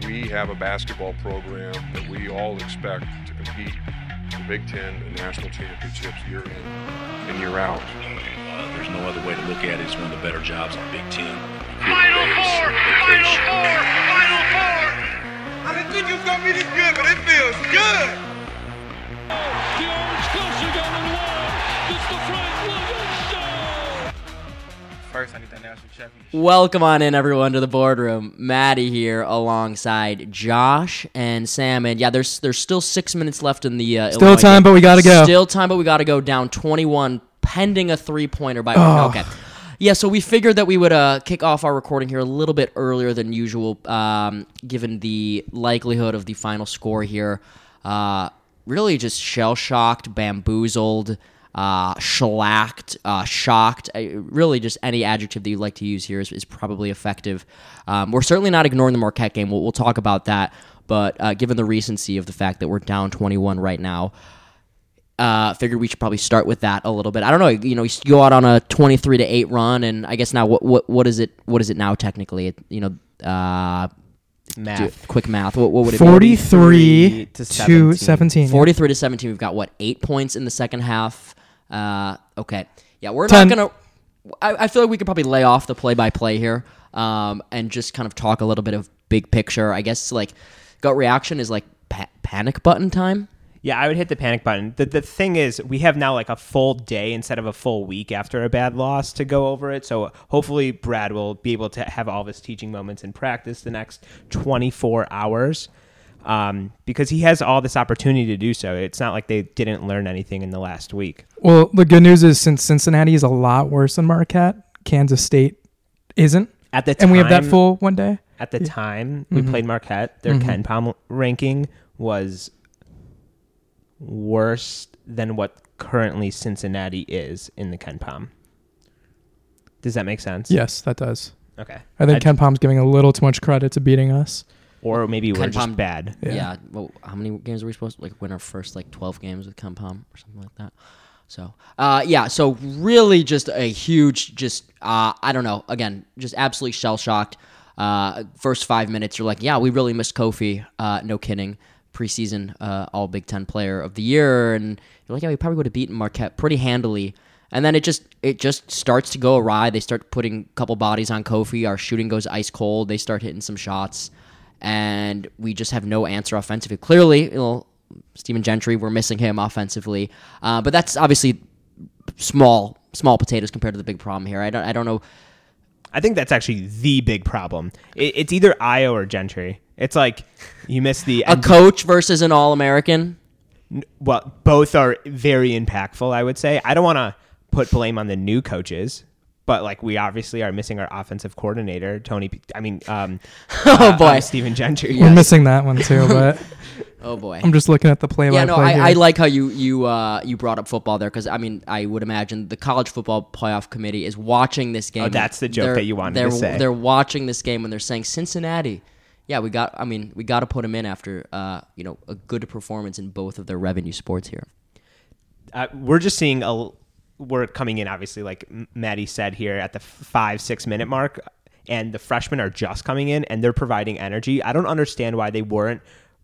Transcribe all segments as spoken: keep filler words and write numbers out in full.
we have a basketball program that we all expect to compete for Big Ten and national championships year in and year out. Uh, there's no other way to look at it. It's one of the better jobs in Big Ten. Final four! Final four! Final four! I didn't think it was going to be this good, but it feels good! The Orange Coaster got in the wall. It's the Frank Williams Show! First, I need that national championship. Welcome on in, everyone, to the boardroom. Maddie here alongside Josh and Sam. And yeah, there's there's still six minutes left in the uh, Still Illinois time, game. but we got to go. Still time, but we got to go down twenty-one, pending a three-pointer by... Oh. Okay. Yeah, so we figured that we would uh, kick off our recording here a little bit earlier than usual, um, given the likelihood of the final score here. Uh, really just shell-shocked, bamboozled, uh, shellacked, uh, shocked. Uh, really just any adjective that you'd like to use here is, is probably effective. Um, we're certainly not ignoring the Marquette game. We'll, we'll talk about that. But uh, given the recency of the fact that we're down twenty-one right now, Uh, figured we should probably start with that a little bit. I don't know, you know, you go out on a twenty-three to eight run, and I guess now what what what is it? What is it now technically? It, you know, uh, Math. do, quick math. What, what would it be? forty-three to to seventeen. seventeen. forty-three to seventeen. We've got what, eight points in the second half. Uh, okay, yeah, we're Ten. not gonna. I, I feel like we could probably lay off the play-by-play here, um, and just kind of talk a little bit of big picture. I guess like gut reaction is like pa- panic button time. Yeah, I would hit the panic button. The the thing is, we have now like a full day instead of a full week after a bad loss to go over it. So hopefully Brad will be able to have all of his teaching moments in practice the next twenty-four hours um, because he has all this opportunity to do so. It's not like they didn't learn anything in the last week. Well, the good news is since Cincinnati is a lot worse than Marquette, Kansas State isn't. At the time, And we have that full one day. At the time Mm-hmm. we played Marquette, their Mm-hmm. Ken Pom ranking was worse than what currently Cincinnati is in the Ken Pom. Does that make sense? Yes, that does. Okay. I think I'd- Ken Palm's giving a little too much credit to beating us. Or maybe we're Ken just Pom- bad. Yeah. Yeah. Well, how many games are we supposed to like win our first like twelve games with KenPom or something like that? So, uh, yeah. So really, just a huge, just uh, I don't know. Again, just absolutely shell shocked. Uh, first five minutes, you're like, yeah, we really missed Kofi. Uh, no kidding. Preseason uh, All Big Ten Player of the Year, and you're like, yeah, we probably would have beaten Marquette pretty handily. And then it just it just starts to go awry. They start putting a couple bodies on Kofi. Our shooting goes ice cold. They start hitting some shots, and we just have no answer offensively. Clearly, you know, Stephen Gentry, we're missing him offensively, uh, but that's obviously small small potatoes compared to the big problem here. I don't I don't know. I think that's actually the big problem. It, it's either Io or Gentry. It's like you miss the A coach versus an All-American. well, both are very impactful, I would say. I don't want to put blame on the new coaches, but like we obviously are missing our offensive coordinator, Tony. P- I mean, um, Oh, uh, boy. uh, Stephen Gentry. We're missing that one too, but Oh boy. I'm just looking at the play-by-play Yeah, no, I, here. I like how you you uh, you brought up football there because I mean I would imagine the college football playoff committee is watching this game. Oh, that's the joke They're- that you wanted they're, to say. They're watching this game and they're saying Cincinnati. Yeah, we got. I mean, we got to put them in after uh, you know a good performance in both of their revenue sports here. Uh, we're just seeing a we're coming in obviously like M- Maddie said here at the five six minute mark, and the freshmen are just coming in and they're providing energy. I don't understand why they weren't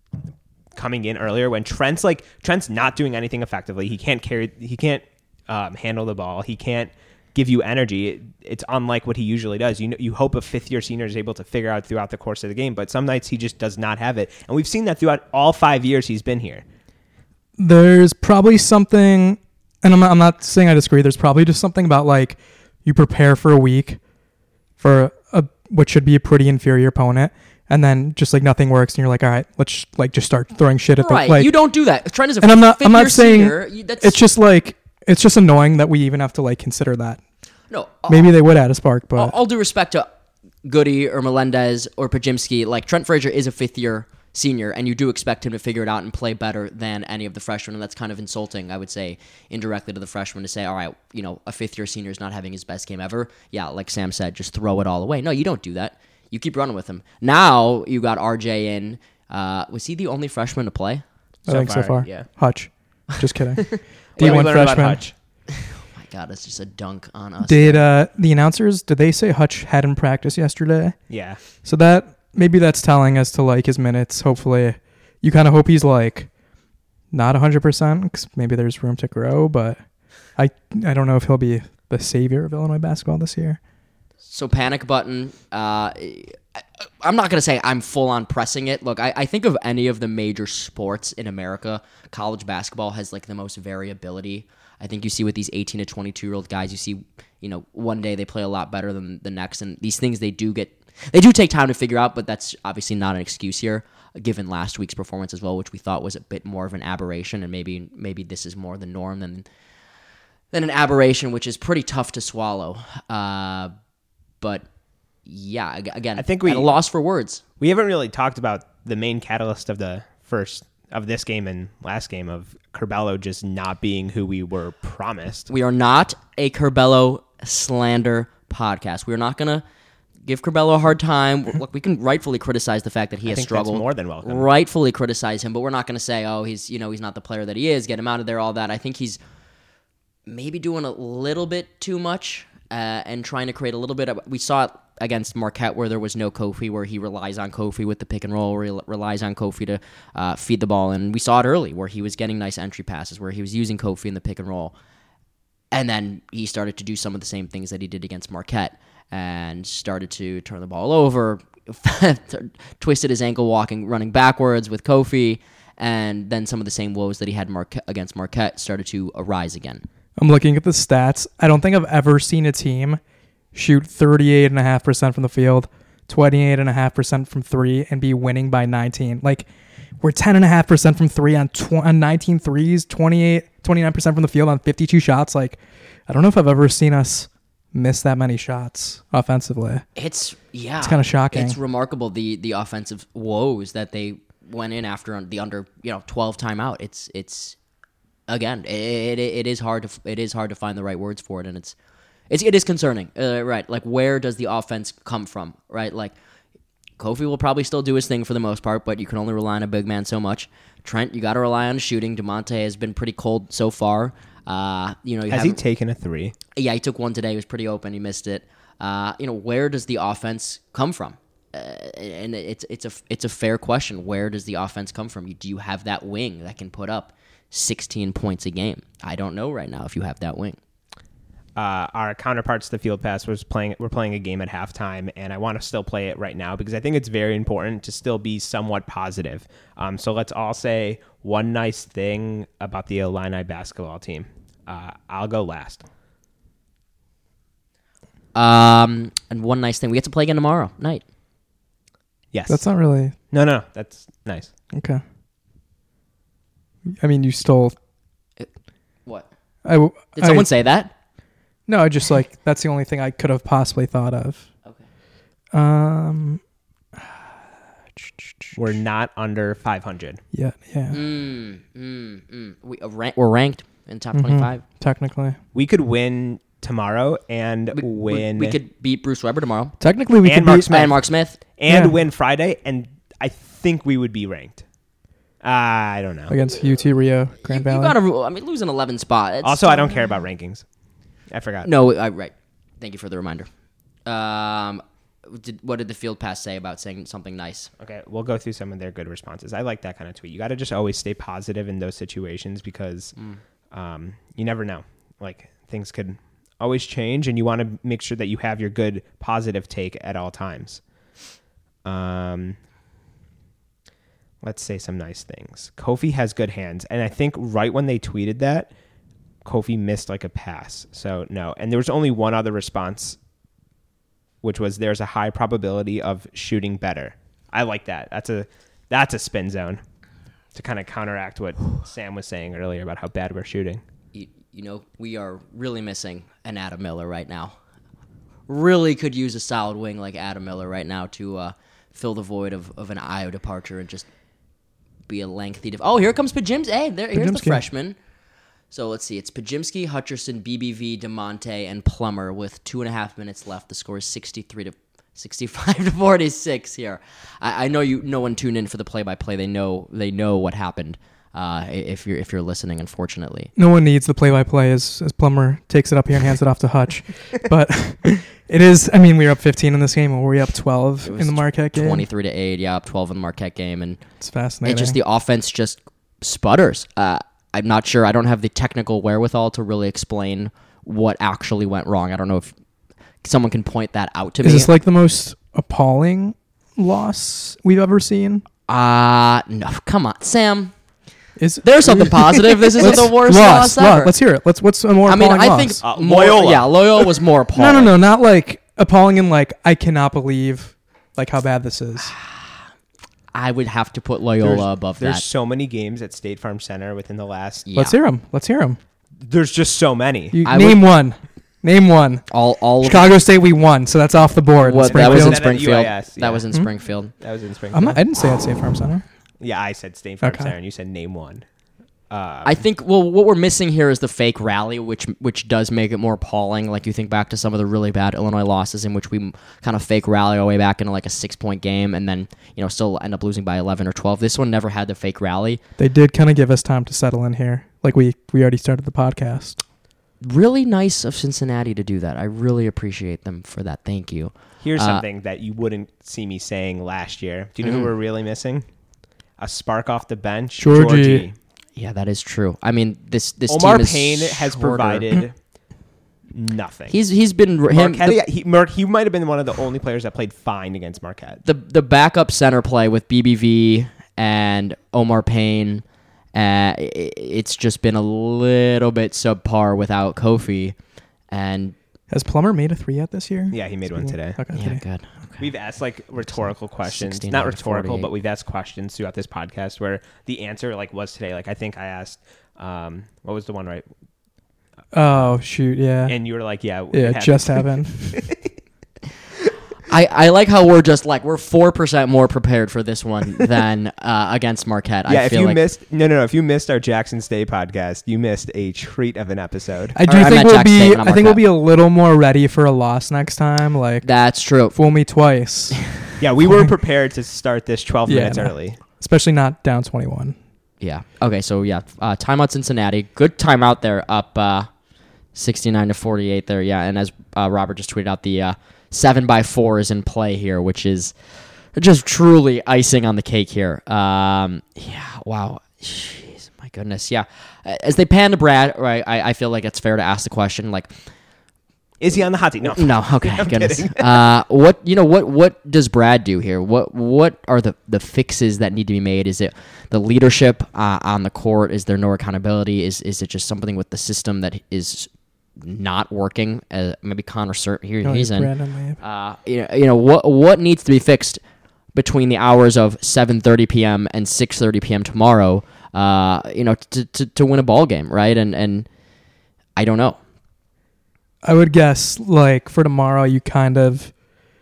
coming in earlier when Trent's like Trent's not doing anything effectively. He can't carry. He can't um, handle the ball. He can't give you energy. It, it's unlike what he usually does. You know, you hope a fifth year senior is able to figure out throughout the course of the game, but some nights he just does not have it, and we've seen that throughout all five years he's been here. There's probably something, and I'm not, I'm not saying I disagree. There's probably just something about like you prepare for a week for a what should be a pretty inferior opponent, and then just like nothing works, and you're like, all right, let's like just start throwing shit at Right, the like. you don't do that. Trent is a and I'm not. I'm fifth-year not saying senior. You- that's, it's just like it's just annoying that we even have to like consider that. no. Maybe they would add a spark, but all, all due respect to Goody or Melendez or Pajimski, like Trent Frazier is a fifth year senior, and you do expect him to figure it out and play better than any of the freshmen, and that's kind of insulting, I would say, indirectly to the freshmen to say, all right, you know, a fifth year senior is not having his best game ever. Yeah, like Sam said, just throw it all away. No, you don't do that. You keep running with him. Now you got R J in. Uh, was he the only freshman to play? I So think so far, far. yeah. Hutch, just kidding. What D did we one learn about freshman. Hutch? My God, that's just a dunk on us. Did uh, the announcers? Did they say Hutch had in practice yesterday? Yeah. So that maybe that's telling as to like his minutes. Hopefully, you kind of hope he's like not one hundred percent because maybe there's room to grow. But I I don't know if he'll be the savior of Illinois basketball this year. So panic button. Uh, I, I'm not going to say I'm full on pressing it. Look, I, I think of any of the major sports in America, college basketball has like the most variability. I think you see with these eighteen to twenty-two year old guys, you see, you know, one day they play a lot better than the next. And these things they do get, they do take time to figure out, but that's obviously not an excuse here, given last week's performance as well, which we thought was a bit more of an aberration. And maybe, maybe this is more the norm than, than an aberration, which is pretty tough to swallow. Uh, but yeah, again, I think we at a loss for words. We haven't really talked about the main catalyst of the first of this game and last game of Curbelo just not being who we were promised. We are not a Curbelo slander podcast. We're not gonna give Curbelo a hard time. Look, we can rightfully criticize the fact that he I has think struggled. That's more than welcome. Rightfully criticize him, but we're not gonna say, oh, he's you know he's not the player that he is. Get him out of there. All that. I think he's maybe doing a little bit too much uh, and trying to create a little bit of. We saw it against Marquette where there was no Kofi, where he relies on Kofi with the pick and roll, where he relies on Kofi to uh, feed the ball. And we saw it early where he was getting nice entry passes, where he was using Kofi in the pick and roll. And then he started to do some of the same things that he did against Marquette and started to turn the ball over, twisted his ankle walking, running backwards with Kofi. And then some of the same woes that he had Marquette, against Marquette started to arise again. I'm looking at the stats. I don't think I've ever seen a team shoot thirty-eight point five percent from the field, twenty-eight point five percent from three, and be winning by nineteen. Like, we're ten point five percent from three on, tw- on nineteen threes, twenty-eight, twenty-nine percent from the field on fifty-two shots. Like, I don't know if I've ever seen us miss that many shots offensively. It's, yeah. It's kind of shocking. It's remarkable, the the offensive woes that they went in after the under, you know, twelve timeout. It's, it's again, it, it it is hard to it is hard to find the right words for it, and it's It's, it is concerning, uh, right? Like, where does the offense come from, right? Like, Kofi will probably still do his thing for the most part, but you can only rely on a big man so much. Trent, you got to rely on shooting. DeMonte has been pretty cold so far. Uh, you know, you has he taken a three? Yeah, he took one today. He was pretty open. He missed it. Uh, you know, where does the offense come from? Uh, and it's it's a it's a fair question. Where does the offense come from? Do you have that wing that can put up sixteen points a game? I don't know right now if you have that wing. Uh, our counterparts to the Field Pass was playing. We're playing a game at halftime, and I want to still play it right now because I think it's very important to still be somewhat positive. Um, so let's all say one nice thing about the Illini basketball team. Uh, I'll go last. Um, and one nice thing, we get to play again tomorrow night. Yes, That's not really no, no. That's nice. okay. I mean, you stole. What? I, w- Did someone I- say that? No, I just like that's the only thing I could have possibly thought of. Okay. Um. We're not under five hundred. Yeah, yeah. Mm, mm, mm. We, uh, rank, we're ranked in top Mhm. twenty-five. Technically, We could win tomorrow and We, we- win we could beat Bruce Weber tomorrow. technically we And could Mark beat. Smith. And Mark Smith. and Yeah. win Friday, and I think we would be ranked. Uh, I don't know. Against U T Rio Grand You, you Valley. gotta, I mean, lose an eleven spot. It's, Also, I don't care about rankings. I forgot. No, I, right. Thank you for the reminder. Um, did, what did the Field Pass say about saying something nice? Okay, we'll go through some of their good responses. I like that kind of tweet. You got to just always stay positive in those situations because Mm. um, you never know. Like, things could always change, and you want to make sure that you have your good positive take at all times. Um, let's say some nice things. Kofi has good hands, and I think right when they tweeted that, Kofi missed like a pass. So no, and there was only one other response, which was there's a high probability of shooting better. I like that. That's a that's a spin zone to kind of counteract what Sam was saying earlier about how bad we're shooting. You, you know, we are really missing an Adam Miller right now. Really could use a solid wing like Adam Miller right now to uh, fill the void of, of an Io departure and just be a lengthy... Def- oh, here comes Pajimski. Hey, there, here's the Pajimski. freshman. So let's see. It's Pajimski, Hutcherson, B B V, DeMonte, and Plummer with two and a half minutes left. The score is sixty-three to sixty-five to forty-six here. I, I know you. No one tuned in for the play-by-play. They know. They know what happened. Uh, if you're if you're listening, unfortunately. No one needs the play-by-play as, as Plummer takes it up here and hands it off to Hutch. But it is, I mean, we were up fifteen in this game, or were we up twelve in the Marquette game? twenty-three to eight, yeah, up twelve in the Marquette game. And it's fascinating. It's just the offense just sputters. Uh, I'm not sure. I don't have the technical wherewithal to really explain what actually went wrong. I don't know if someone can point that out to is me. Is this like the most appalling loss we've ever seen? Uh, no, come on, Sam. Is There's something positive. This isn't the worst loss, loss ever. Let's hear it. Let's. What's a more I mean, appalling I think loss? Uh, more, Loyola. Yeah, Loyola was more appalling. No, no, no, not like appalling in like I cannot believe like how bad this is. I would have to put Loyola There's, above there's that. so many games at State Farm Center within the last. Yeah. Let's hear them. Let's hear them. There's just so many. You, I name would- one. Name one. All, all Chicago State, we won, so that's off the board. What, that was in That at U Springfield. I S, yeah. That was in Hmm? Springfield. That was in Springfield. I'm not, I didn't say at State Farm Center. Yeah, I said State Farm Okay. Center, and you said name one. Uh, I think well, what we're missing here is the fake rally, which which does make it more appalling. Like you think back to some of the really bad Illinois losses in which we m- kind of fake rally our way back into like a six point game, and then you know still end up losing by eleven or twelve. This one never had the fake rally. They did kind of give us time to settle in here. Like we we already started the podcast. Really nice of Cincinnati to do that. I really appreciate them for that. Thank you. Here's Uh, something that you wouldn't see me saying last year. Do you know Mhm. who we're really missing? A spark off the bench, Georgie. Yeah, that is true. I mean, this this Omar team is Payne has shorter. provided nothing. He's he's been him, Marquette, the, he, Mark, he might have been one of the only players that played fine against Marquette. the the backup center play with B B V and Omar Payne. Uh, i- it's just been a little bit subpar without Kofi, and Has Plummer made a three yet this year? Yeah, he made one today. Okay, yeah, today. good. Okay. We've asked like rhetorical questions, sixteen not out of rhetorical, forty-eight. but we've asked questions throughout this podcast where the answer like was today. Like I think I asked, um, what was the one right? Oh shoot, yeah, And you were like, yeah, it yeah, happened. just happened. I, I like how we're just like we're four percent more prepared for this one than uh, against Marquette. Yeah, I if feel you like missed, no, no, no. If you missed our Jackson State podcast, you missed a treat of an episode. I do Or I think meant we'll Jackson State, be. not I think we'll Marquette. be a little more ready for a loss next time. Like that's true. fool me twice, Yeah, we were prepared to start this twelve Yeah, minutes no. early. especially not down twenty-one. Yeah. Okay. So yeah, uh, timeout Cincinnati. Good timeout there. Up uh, sixty-nine to forty-eight there. Yeah. And as uh, Robert just tweeted out, the uh, seven by four is in play here, which is just truly icing on the cake here. Um, yeah. Wow. Jeez. My goodness. Yeah. As they pan to Brad, right? I, I feel like it's fair to ask the question, like, Is he on the hot seat? No. no, okay, I'm goodness. kidding. uh, what you know? What what does Brad do here? What what are the, the fixes that need to be made? Is it the leadership uh, on the court? Is there no accountability? Is is it just something with the system that is not working? Uh, maybe Connor Cert here Oh, he's in. Brandon Lee. Uh, you know, you know what what needs to be fixed between the hours of seven thirty p.m. and six thirty p.m. tomorrow? Uh, you know, to, to to win a ball game, right? And and I don't know. I would guess like for tomorrow, you kind of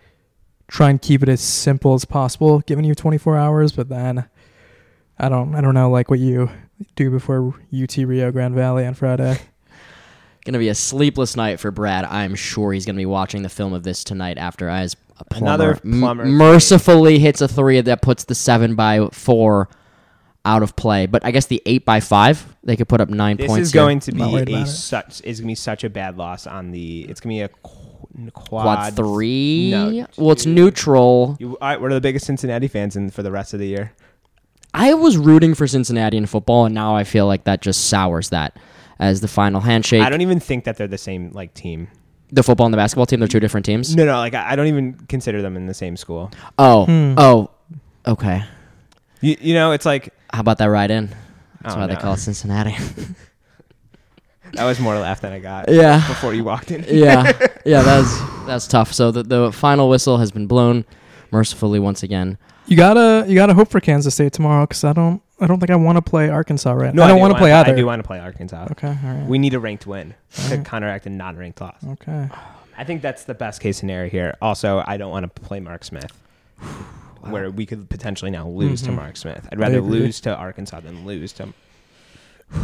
try and keep it as simple as possible, giving you twenty-four hours. But then I don't, I don't know, like what you do before U T Rio Grande Valley on Friday. Gonna be a sleepless night for Brad. I'm sure he's gonna be watching the film of this tonight after as Plummer, Another m- Plummer mercifully hits a three that puts the seven by four out of play. But I guess the eight by five they could put up nine This points. is going to Not be worried a about it. such is gonna be such a bad loss on the. It's gonna be a qu- quad, quad three. No, well, it's two. neutral. You, all right, we're the biggest Cincinnati fans in for the rest of the year. I was rooting for Cincinnati in football, and now I feel like that just sours that as the final handshake. I don't even think that they're the same like team. the football and the basketball team, they're two different teams. No, no, like I I don't even consider them in the same school. Oh, Hmm. oh, okay. You, you know, it's like How about that ride in? That's Oh, why they no. call it Cincinnati. that was more laugh than I got. Yeah. Before you walked in. yeah, yeah, that's that's tough. So the the final whistle has been blown, mercifully once again. You gotta, you gotta hope for Kansas State tomorrow because I don't, I don't think I want to play Arkansas right No, now. I don't do want to wanna play either. I do want to play Arkansas. Okay, all right. We need a ranked win to Alright. counteract a non-ranked loss. okay. I think that's the best case scenario here. Also, I don't want to play Mark Smith, where we could potentially now lose Mhm. to Mark Smith. I'd I rather agree. lose to Arkansas than lose to.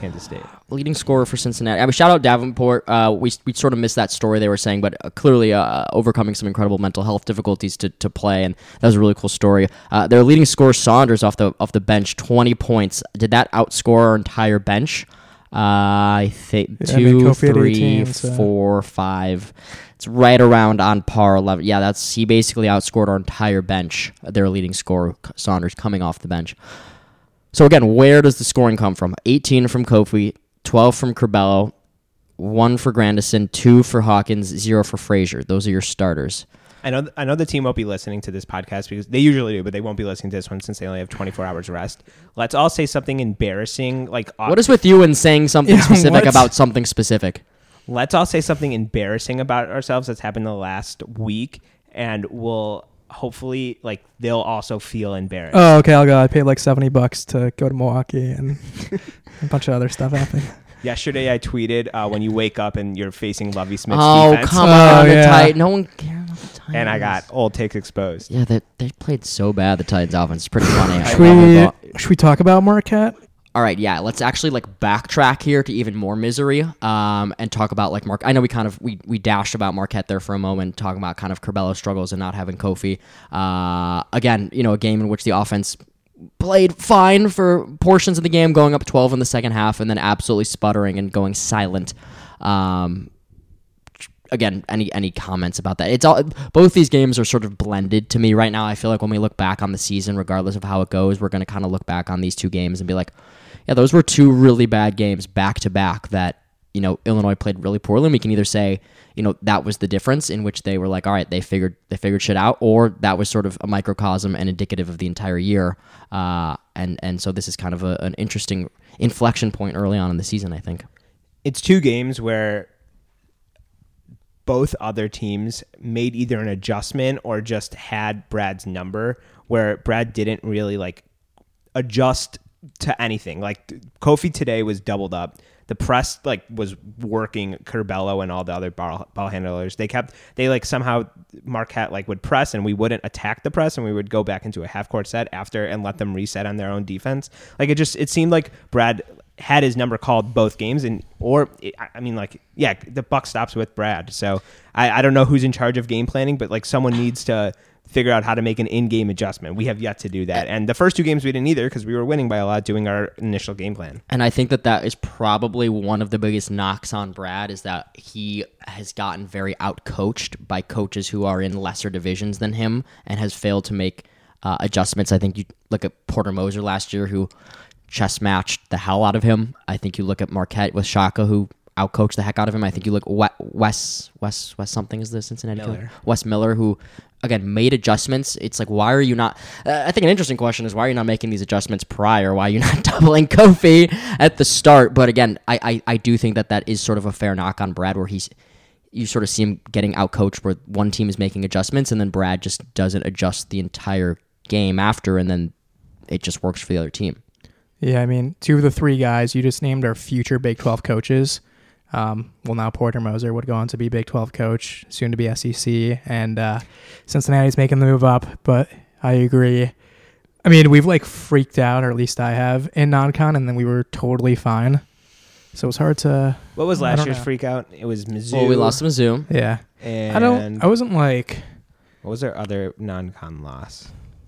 Kansas State. Leading scorer for Cincinnati. I mean, shout out Davenport. Uh, we we sort of missed that story they were saying, but uh, clearly uh, overcoming some incredible mental health difficulties to, to play, and that was a really cool story. Uh, their leading scorer Saunders off the off the bench, twenty points. Did that outscore our entire bench? Uh, I think Yeah, I mean, two, Kofi had three, eighteen, so- four, five. It's right around on par. Eleven. Yeah, that's he basically outscored our entire bench. Their leading scorer Saunders coming off the bench. So again, where does the scoring come from? eighteen from Kofi, twelve from Curbelo, one for Grandison, two for Hawkins, zero for Frazier. Those are your starters. I know I know the team won't be listening to this podcast because they usually do, but they won't be listening to this one since they only have twenty-four hours rest. Let's all say something embarrassing. Like What is with you and saying something Yeah, specific what's- about something specific? Let's all say something embarrassing about ourselves that's happened the last week, and we'll hopefully, like, they'll also feel embarrassed. Oh, okay, I'll go. I paid like seventy bucks to go to Milwaukee, and a bunch of other stuff happened. Yesterday, I tweeted uh, when you wake up and you're facing Lovie Smith's Oh, defense, come Oh, on, the yeah. Titans. No one cares about the Titans. and I got old takes exposed. Yeah, they, they played so bad, the Titans offense. It's pretty funny. Should we, should we talk about Marquette? All right, yeah, let's actually like backtrack here to even more misery, um, and talk about like Mark. I know we kind of we we dashed about Marquette there for a moment, talking about kind of Curbelo struggles and not having Kofi. Uh, again, you know, a game in which the offense played fine for portions of the game, going up twelve in the second half, and then absolutely sputtering and going silent. Um, Again, any any comments about that? It's all both these games are sort of blended to me right now. I feel like when we look back on the season, regardless of how it goes, we're going to kind of look back on these two games and be like, yeah, those were two really bad games back to back that, you know, Illinois played really poorly. And we can either say, you know, that was the difference in which they were like, all right, they figured they figured shit out, or that was sort of a microcosm and indicative of the entire year. Uh, and and so this is kind of a, an interesting inflection point early on in the season, I think. It's two games where both other teams made either an adjustment or just had Brad's number, where Brad didn't really like adjust to anything. Like Kofi today was doubled up. The press like was working Curbelo and all the other ball, ball handlers. They kept they like somehow Marquette like would press and we wouldn't attack the press and we would go back into a half court set after and let them reset on their own defense. Like it just it seemed like Brad had his number called both games, and or I mean like yeah the buck stops with Brad. So I, I don't know who's in charge of game planning, but like someone needs to figure out how to make an in-game adjustment. We have yet to do that, and the first two games we didn't either because we were winning by a lot doing our initial game plan. And I think that that is probably one of the biggest knocks on Brad is that he has gotten very out-coached by coaches who are in lesser divisions than him and has failed to make uh, adjustments. I think you look at Porter Moser last year who chess matched the hell out of him. I think you look at Marquette with Shaka who outcoached the heck out of him. I think you look at Wes, Wes, Wes something is the Cincinnati Miller. killer? Wes Miller who, again, made adjustments. It's like, why are you not... Uh, I think an interesting question is why are you not making these adjustments prior? Why are you not doubling Kofi at the start? But again, I, I, I do think that that is sort of a fair knock on Brad where he's... You sort of see him getting outcoached where one team is making adjustments and then Brad just doesn't adjust the entire game after and then it just works for the other team. Yeah, I mean, two of the three guys you just named are future Big twelve coaches. Um, well, now Porter Moser would go on to be Big twelve coach, soon to be S E C, and uh, Cincinnati's making the move up, but I agree. I mean, we've like freaked out, or at least I have, in non-con, and then we were totally fine. So it's hard to... What was I last don't year's know. freak out? It was Mizzou. Well, we lost to Mizzou. Yeah. And I don't... I wasn't like... what was our other non-con loss?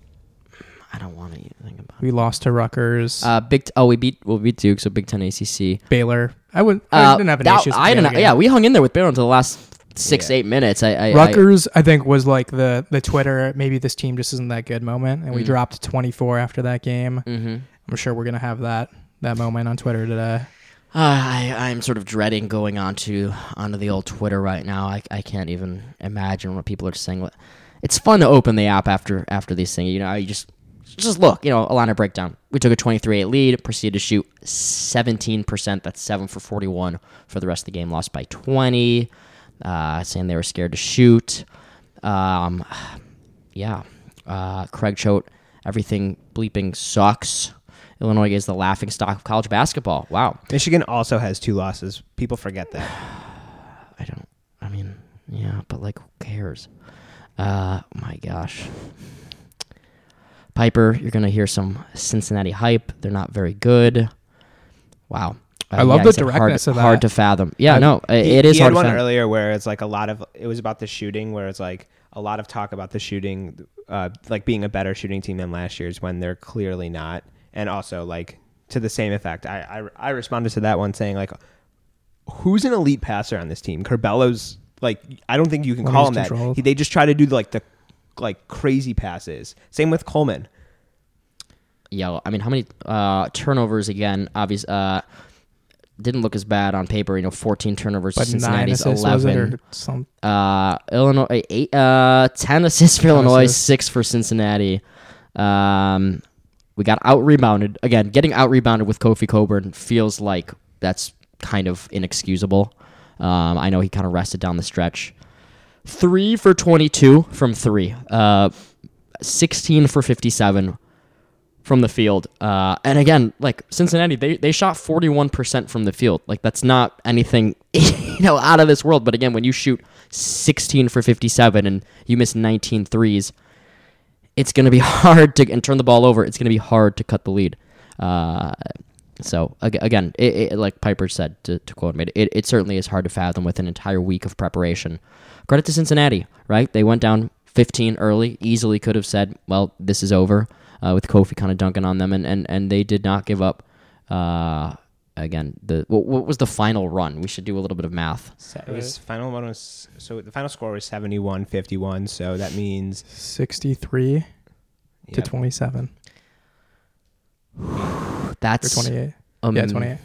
I don't want to even think about it. We lost to Rutgers, Uh, Big. T- oh, we beat. Well, we beat Duke, so Big Ten A C C. Baylor. I would. I Uh, didn't have any that- issues. with I the didn't. other game. Yeah, we hung in there with Baylor until the last six, Yeah. eight minutes. I, I Rutgers, I, think, was like the the Twitter, maybe this team just isn't that good moment, and we Mm. dropped twenty-four after that game. I, mm-hmm. I'm sure we're gonna have that that moment on Twitter today. Uh, I, I'm sort of dreading going onto onto the old Twitter right now. I, I can't even imagine what people are saying. It's fun to open the app after after these things. You know, you just just look. You know, a lineup breakdown. We took a twenty-three eight lead, proceeded to shoot seventeen percent. That's seven for forty-one for the rest of the game. Lost by twenty. Uh, saying they were scared to shoot. Um, yeah. Uh, Craig Choate, everything bleeping sucks. Illinois is the laughing stock of college basketball. Wow. Michigan also has two losses. People forget that. I don't, I mean, yeah, but like, who cares? Uh, my gosh. Piper, you're going to hear some Cincinnati hype. They're not very good. Wow. I love yeah, the he said directness hard, of hard that. to fathom. Yeah, I- no, it, He- it is he hard had to one fathom. earlier where it's like a lot of it was about the shooting, where it's like a lot of talk about the shooting, uh, like being a better shooting team than last year's when they're clearly not, and also like to the same effect. I I, I responded to that one saying like, who's an elite passer on this team? Carbelo's like I don't think you can When call he's him that. controlled. He, they just try to do like the like crazy passes. Same with Coleman. Yeah, I mean, how many uh, turnovers again? Obviously, uh, didn't look as bad on paper. You know, fourteen turnovers But to nine Cincinnati's assists was it eleven. or some? Uh, Illinois eight, uh, ten assists for Illinois, assists. six for Cincinnati. Um, we got out rebounded again. Getting out rebounded with Kofi Coburn feels like that's kind of inexcusable. Um, I know he kind of rested down the stretch. Three for twenty-two from three. Uh, sixteen for fifty-seven from the field. Uh, and again, like Cincinnati, they, they shot forty-one percent from the field. Like that's not anything, you know, out of this world. But again, when you shoot sixteen for fifty-seven and you miss nineteen threes, it's going to be hard to, and turn the ball over, it's going to be hard to cut the lead. Uh, so ag- again, it, it, like Piper said, to, to quote me, it, it certainly is hard to fathom with an entire week of preparation. Credit to Cincinnati, right? They went down fifteen early, easily could have said, well, this is over. Uh, with Kofi kind of dunking on them, and, and, and they did not give up. Uh, again, the what, what was the final run? We should do a little bit of math. So it was final one was so the final score was seventy-one fifty-one. So that means sixty-three to yeah, twenty-seven or That's twenty-eight. um, yeah, twenty-eight.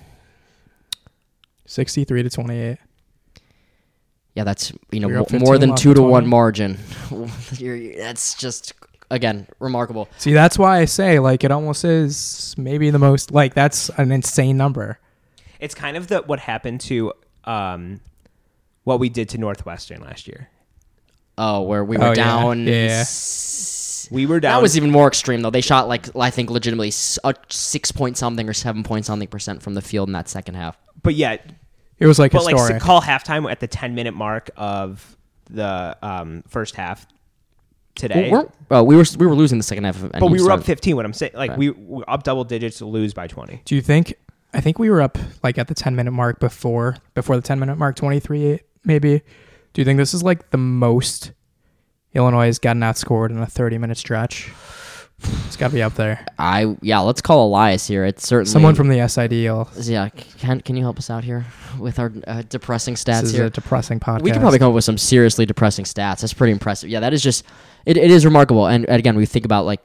sixty-three to twenty-eight. Yeah, that's you know You're mo- up more fifteen, than lost two by to one twenty. margin. You're, that's just again remarkable. See, that's why I say like it almost is maybe the most like that's an insane number. it's kind of the what happened to um, what we did to Northwestern last year. Oh, where we were Oh, yeah. down. Yeah. s- We were down. That was even more extreme though. They shot like I think legitimately s- a six point something or seven point something percent from the field in that second half. but yeah, It was like but like historic. to call halftime at the ten minute mark of the um, first half today. Well, we're, uh, we were we were losing the second half. Of, but we were up fifteen. What I'm saying, like Right. we were up double digits to lose by twenty. Do you think? I think we were up like at the ten minute mark before before the ten minute mark, twenty-three eight maybe. Do you think this is like the most Illinois has gotten outscored in a thirty minute stretch? It's got to be up there. I yeah. Let's call Elias here. It's certainly Someone from the S I D will. yeah. Can can you help us out here with our uh, depressing stats This is here? a depressing podcast. We could probably come up with some seriously depressing stats. That's pretty impressive. Yeah, that is just it. It is remarkable. And, and again, we think about like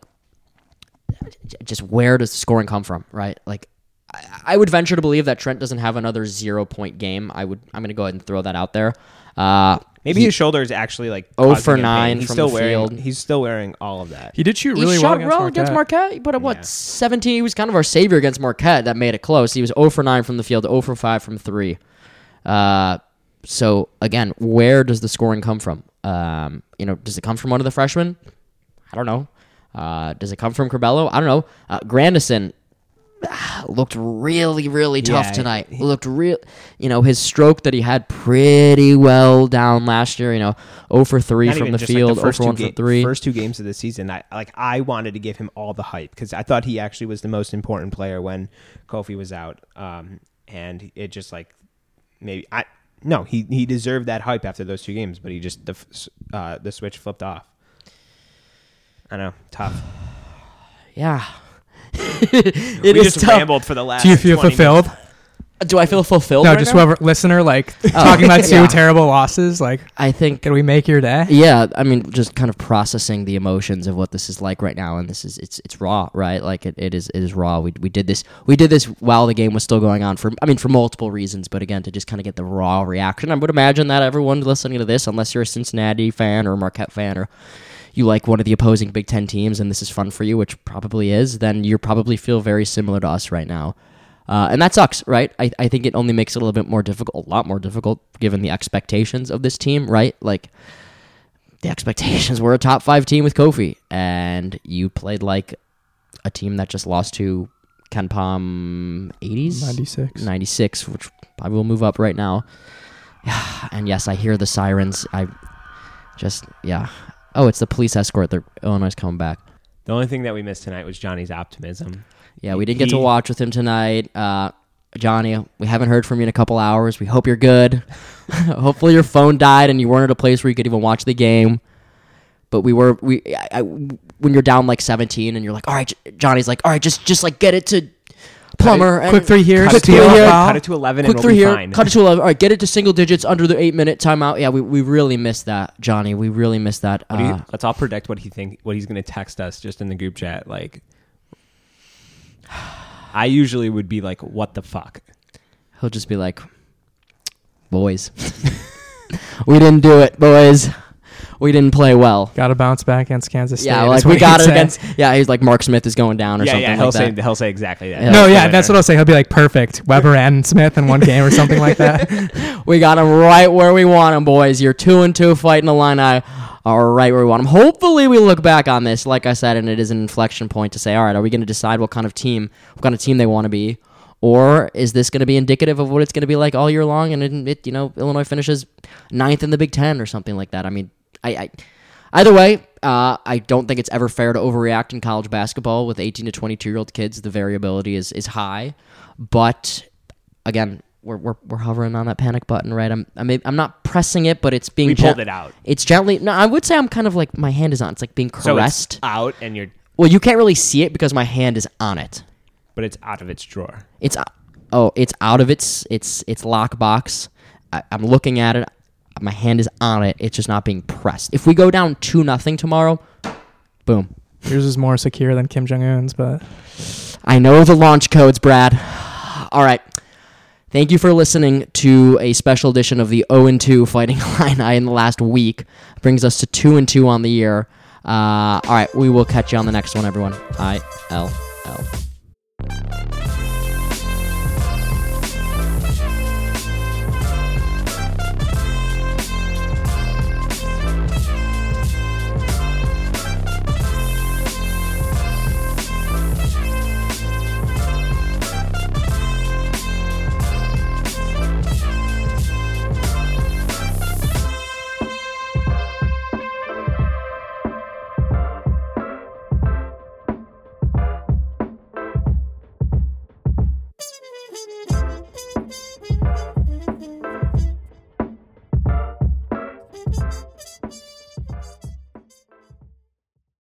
j- just where does the scoring come from, right? Like I, I would venture to believe that Trent doesn't have another zero point game. I would. I'm going to go ahead and throw that out there. Uh, Maybe he- his shoulder is actually like oh causing for him pain. nine He's from still the wearing. field. He's still wearing all of that. He did shoot He really shot well well against against Marquette. Marquette. He put up what Yeah. seventeen. He was kind of our savior against Marquette. That made it close. He was zero for nine from the field, zero for five from three. Uh, so again, where does the scoring come from? Um, you know, does it come from one of the freshmen? I don't know. Uh, does it come from Corbello? I don't know. Uh, Grandison ah, looked really, really tough Yeah, tonight. Looked real. You know, his stroke that he had pretty well down last year. You know, zero for three Not from even the just, like, field, zero first for two one ga- from three. First two games of the season, I like. I wanted to give him all the hype because I thought he actually was the most important player when Kofi was out, um, and it just like maybe I no he he deserved that hype after those two games, but he just the f- uh, the switch flipped off. I know, tough. Yeah. it we is just tough. rambled for the last. Do you feel twenty fulfilled? minutes. Do I feel fulfilled? No, right just now? whoever listener like talking about two Yeah. terrible losses. Like, I think. can we make your day? Yeah, I mean, just kind of processing the emotions of what this is like right now, and this is it's it's raw, right? Like it, it is it is raw. We we did this we did this while the game was still going on for I mean for multiple reasons, but again to just kind of get the raw reaction. I would imagine that everyone listening to this, unless you're a Cincinnati fan or a Marquette fan or you like one of the opposing Big Ten teams, and this is fun for you, which probably is, then you probably feel very similar to us right now. Uh, and that sucks, right? I, I think it only makes it a little bit more difficult, a lot more difficult, given the expectations of this team, right? Like, the expectations were a top five team with Kofi, and you played like a team that just lost to Ken Palm eighties? ninety-six. ninety-six, which probably will move up right now. And yes, I hear the sirens. I just, yeah. Oh, it's the police escort. They're, Illinois is coming back. The only thing that we missed tonight was Johnny's optimism. Yeah, we didn't get to He- watch with him tonight. Uh, Johnny, we haven't heard from you in a couple hours. We hope you're good. Hopefully your phone died and you weren't at a place where you could even watch the game. But we were we I, I, when you're down like seventeen and you're like, all right, Johnny's like, all right, just just like get it to Plummer. Quick and three here. Cut it, three to, here. cut it to eleven Quick and three we'll be here. fine. Cut it to eleven. All right, get it to single digits under the eight minute timeout. Yeah, we, we really missed that, Johnny. We really missed that. What do you- Uh, let's all predict what he think what he's going to text us just in the group chat. Like, I usually would be like, "What the fuck?" he'll just be like, boys, we didn't do it, boys. We didn't play well. Got to bounce back against Kansas State. Yeah, is like what we got he'd it say. against. Yeah, he's like Mark Smith is going down or Yeah, something yeah. He'll like say that. he'll say exactly that. Yeah. No, He'll yeah, say that's that. what I'll say. He'll be like, perfect. Weber and Smith in one game or something like that. We got him right where we want him, boys. You're two and two fighting Illini are right where we want him. Hopefully, we look back on this, like I said, and it is an inflection point to say, all right, are we going to decide what kind of team, what kind of team they want to be, or is this going to be indicative of what it's going to be like all year long? And it, it, you know, Illinois finishes ninth in the Big Ten or something like that. I mean, I, I either way, uh, I don't think it's ever fair to overreact in college basketball with eighteen to twenty-two year old kids. The variability is is high, but again, we're we're, we're hovering on that panic button, right? I'm I'm I'm not pressing it, but it's being We pulled it out. It's gently. No, I would say I'm kind of like my hand is on. It's like being So caressed. it's out and you're, Well, you can't really see it because my hand is on it. but it's out of its drawer. It's oh, it's out of its its its lockbox. I, I'm looking at it. My hand is on it. It's just not being pressed. If we go down two nothing tomorrow, boom. Yours is more secure than Kim Jong Un's, but I know the launch codes, Brad. All right. Thank you for listening to a special edition of the oh and two Fighting Illini in the last week. Brings us to two and two on the year. Uh, all right, we will catch you on the next one, everyone. I L L.